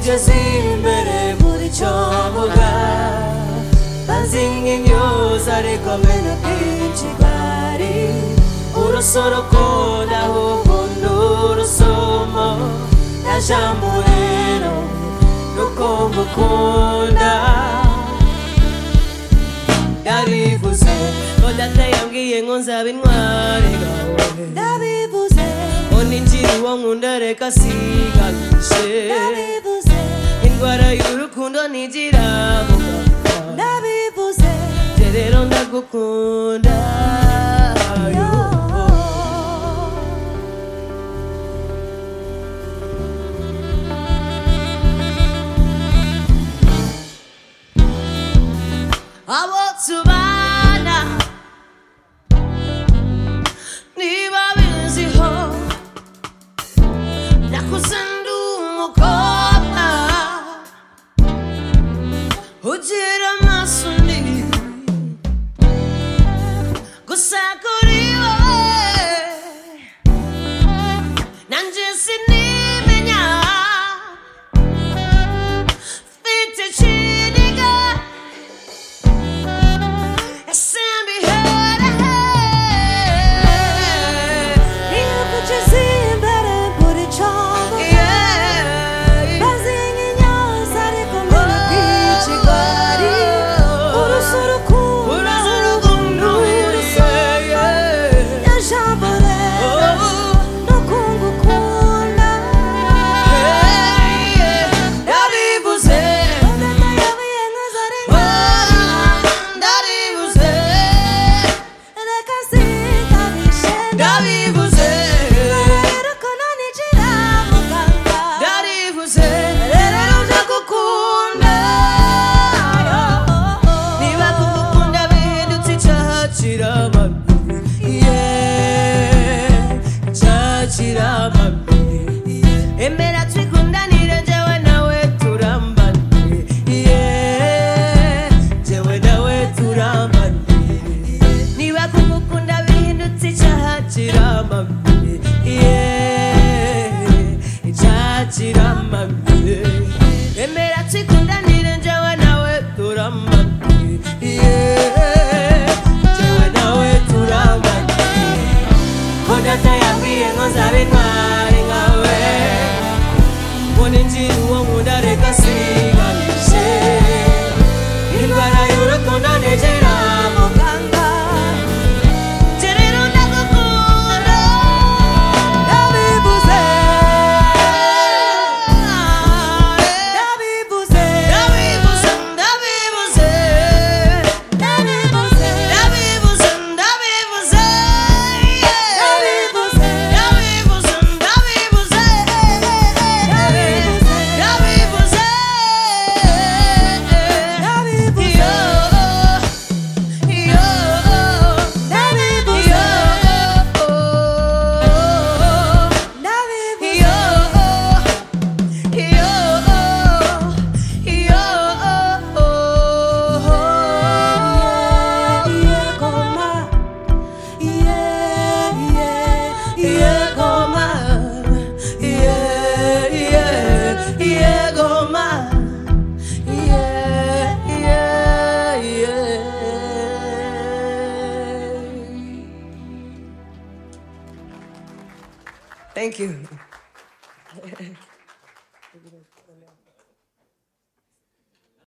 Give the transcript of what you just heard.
kugeza imbere muri cyo mvuga bazinga imyuza ariko menya byinshi bari urusoroko ndahubunda urusumo na jambo rero nuko ngukunda ndabivuze ngo data yambwiye ngo nzaba intwari gawe ndabivuze ngo ninjira uwo nkunda reka siganishe ndabivuze indwara y'urukundo ntigira muganga ndabivuze nje rero ndagukunda abo tubana niba biziho nakuze ndi umukobwa ugira amaso ni gusa kuri wowe nanjye sinimenya mfite ikiniga Emera twikundanire njyewe nawe turambane njyewe nawe turambane niba kugukunda bihindutse icyaha kiramamye icyaha kiramamye emera twikundanire njyewe nawe turambane njyewe nawe turambane ko data yambwiye ngo nzabe intwari nkawe ninjira uwo nkunda reka siganishe indwara y'urukundo ntegera muganga nje rero ndagukunda ndabivuze ndabivuze ndabivuze ndabivuze ndabivuze ndabivuze ndabivuze ndabivuze ndabivuze Thank you.